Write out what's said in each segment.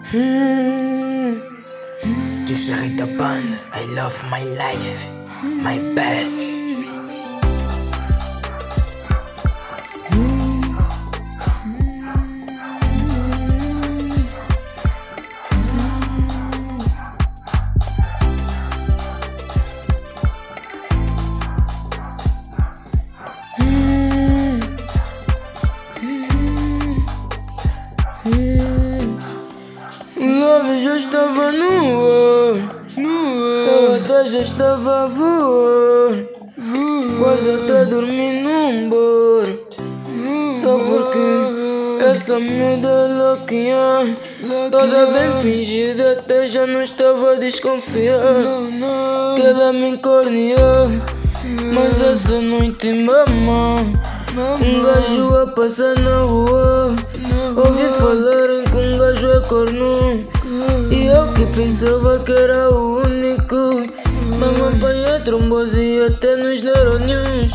This is the band. I love my life, my best. Love já estava no ar, eu até já estava a voar, quase até dormi num bar. Só porque essa miúda é louquinha, toda bem fingida, até já não estava a desconfiar que ela me encorneou. Mas essa noite, mamã, um gajo a passar na rua, ouvi falarem que um gajo é corno, e eu que pensava que era o único. Mamãe apanhei trombose e até nos neurônios.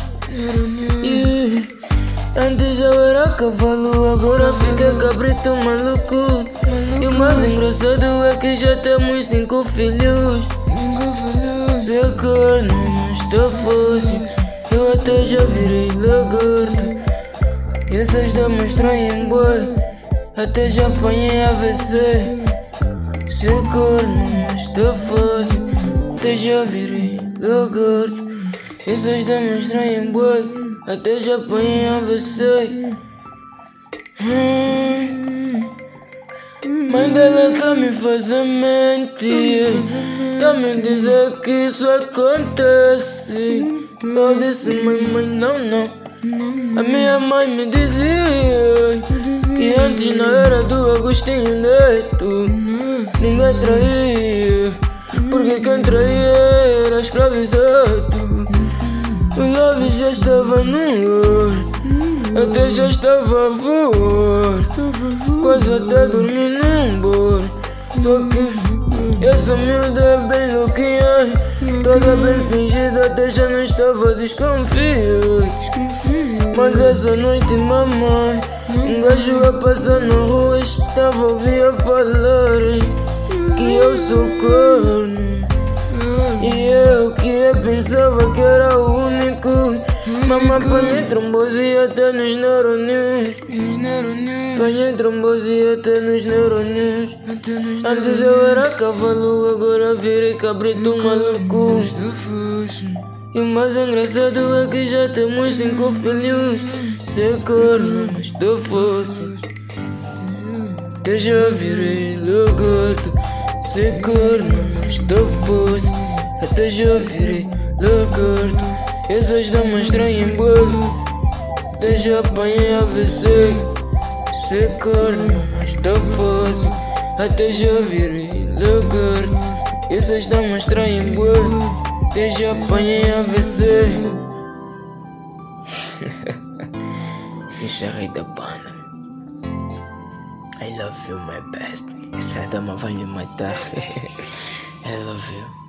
Antes eu era cavalo, agora fiquei cabrito maluco. E o mais engraçado é que já temos 5 filhos. Se a carne não está fácil, eu até já virei lagarto. E essas damas traem boi, até já apanhei AVC. Se a carne não está fácil, até já virei lagarto. E essas damas traem boi, até já apanhei AVC. Mãe dela tá me fazendo mentir, tá me dizer que isso acontece. Eu disse, mãe, não. A minha mãe me dizia que antes na era do Agostinho Neto ninguém traía, porque quem traía era escravizado. O love já estava no ar, até já estava a voar, quase até dormi num bar. Só que essa miúda é bem louquinha, toda bem fingida, até já não estava a desconfiar. Mas essa noite, mamãe, um gajo a passar na rua, estava a ouvir a falarem que eu sou corno. E eu que pensava que era o único. Mamãe apanhei trombose e até nos neurônios. Apanhei trombose e até nos neurônios. Antes eu era cavalo, agora virei cabrito maluco. E o mais engraçado é que já temos 5 filhos. Ser corno, mas estou fácil, até já virei lagarto. Ser corno, mas estou fácil, até já virei lagarto. Essas damas traem boi, até já apanhei AVC. Ser corno, mas estou fácil, até já virei lagarto. Essas damas traem boi, até já apanhei AVC. Enxerrei da banda. I love you, my best. Essa dama vai me matar. I love you.